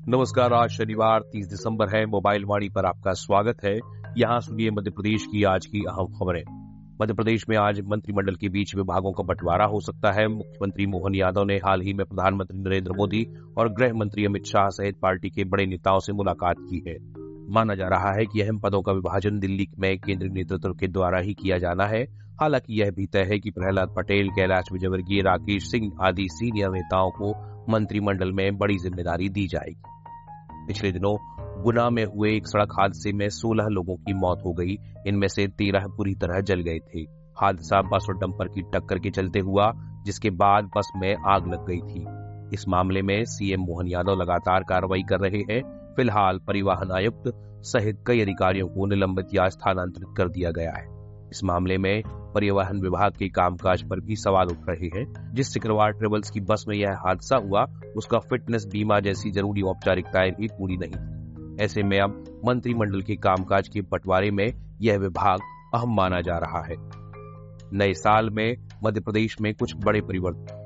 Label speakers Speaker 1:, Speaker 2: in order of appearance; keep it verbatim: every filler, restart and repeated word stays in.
Speaker 1: नमस्कार। आज शनिवार तीस दिसंबर है। मोबाइल वाणी पर आपका स्वागत है। यहाँ सुनिए मध्य प्रदेश की आज की अहम खबरें। मध्य प्रदेश में आज मंत्रिमंडल के बीच विभागों का बंटवारा हो सकता है। मुख्यमंत्री मोहन यादव ने हाल ही में प्रधानमंत्री नरेंद्र मोदी और गृह मंत्री अमित शाह सहित पार्टी के बड़े नेताओं से मुलाकात की है। माना जा रहा है कि अहम पदों का विभाजन दिल्ली में केंद्रीय नेतृत्व के द्वारा ही किया जाना है। हालांकि यह भी तय है कि प्रहलाद पटेल, कैलाश विजयवर्गीय, राकेश सिंह आदि सीनियर नेताओं को मंत्रिमंडल में बड़ी जिम्मेदारी दी जाएगी। पिछले दिनों गुना में हुए एक सड़क हादसे में सोलह लोगों की मौत हो गई। इनमें से तेरह पूरी तरह जल गए थे। हादसा बस और डंपर की टक्कर के चलते हुआ, जिसके बाद बस में आग लग गई थी। इस मामले में सीएम मोहन यादव लगातार कार्रवाई कर रहे हैं। फिलहाल परिवहन आयुक्त सहित कई अधिकारियों को निलंबित या स्थानांतरित कर दिया गया है। इस मामले में परिवहन विभाग के कामकाज पर भी सवाल उठ रहे हैं। जिस शुक्रवार ट्रेवल्स की बस में यह हादसा हुआ, उसका फिटनेस बीमा जैसी जरूरी औपचारिकताएं भी पूरी नहीं थी। ऐसे में अब मंत्रिमंडल के कामकाज के बंटवारे में यह विभाग अहम माना जा रहा है। नए साल में मध्य प्रदेश में कुछ बड़े परिवर्तन।